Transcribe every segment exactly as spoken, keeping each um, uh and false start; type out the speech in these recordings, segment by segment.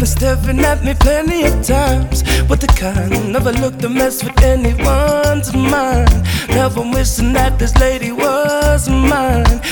been staring at me plenty of times with the kind of a look to mess with anyone's mind. Never wishing that this lady was mine,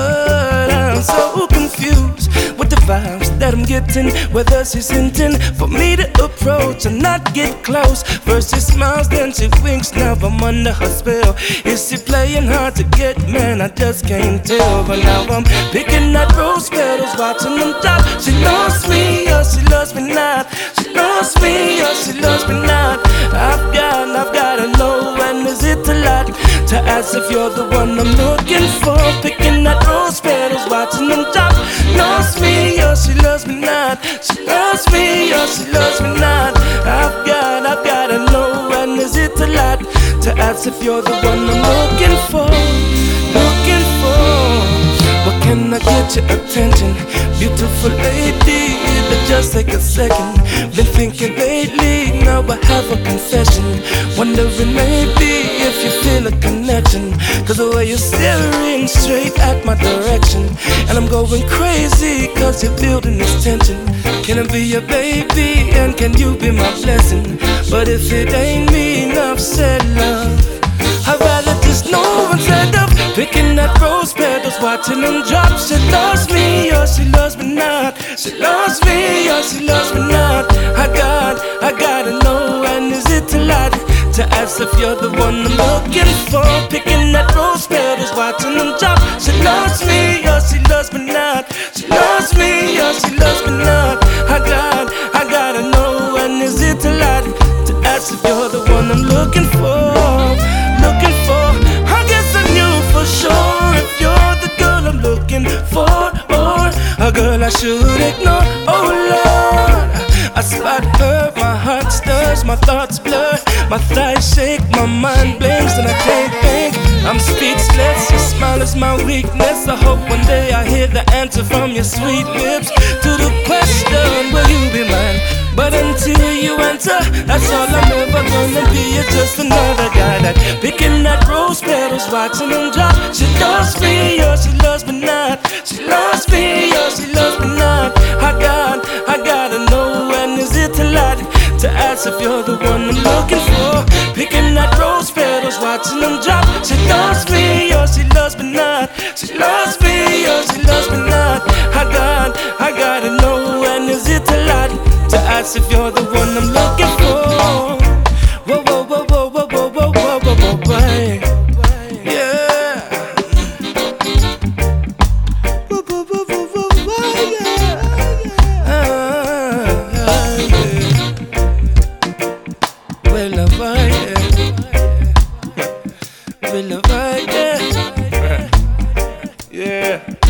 but I'm so confused with the vibes that I'm getting. Whether she's hinting for me to approach and not get close. First she smiles, then she winks. Now I'm under her spell. Is she playing hard to get? Man, I just can't tell. But now I'm picking at rose petals, watching them drop. She loves me or she loves me not. She loves me or she loves me not. I've got, I've got to know, when is it a lot to ask if you're the one I'm looking for? Picking at rose petals, watching them drop. Loves me or she loves me not. She loves me or she loves me not. I've got, I've got to know, when is it a lot to ask if you're the one I'm looking for? Looking for. But can I get your attention, beautiful lady? That just take a second. Been thinking lately, now I have a confession. Wondering maybe if you feel a connection, cause the way you're staring straight at my direction, and I'm going crazy cause you're building this tension. Can I be your baby and can you be my blessing? But if it ain't me, enough said, love, I'd rather just know instead of picking at rose petals, watching them drop. She loves me or she loves me not. She loves me or she loves me not. I got, I gotta know, and is it a lot to ask if you're the one I'm looking for? Picking at rose petals, watching them drop. She loves me or she loves me not. She loves me or she loves me not. I got, I gotta know, and is it a lot to ask if you're the one I'm looking for? Looking for. I guess I knew for sure if you're the girl I'm looking for, or a girl I should ignore. Oh Lord, I spot her, my heart stirs, my thoughts blur, my thighs shake, my mind blinks, and I can't think. I'm speechless, your smile is my weakness. I hope one day I hear the answer from your sweet lips to the question, will you be mine? But until you answer, that's all I'm ever gonna be. You're just another guy that picking at rose petals, watching them drop. She loves me or she loves me not. She loves me or she loves me not. I got, I gotta know, when is it a lot to ask if you're the one I'm looking for? Picking at rose petals, watching them drop. She loves me or she loves me not. She loves me or she loves me not. I got, I gotta know, when is it a lot to ask if you're the one I'm looking for? Whoa, whoa, whoa, whoa, whoa, whoa, whoa, whoa, whoa, whoa, whoa. Yeah. Whoa, whoa, whoa, whoa, whoa, whoa, yeah. Ah, yeah. Well, love, yeah. Well, love, yeah. Yeah.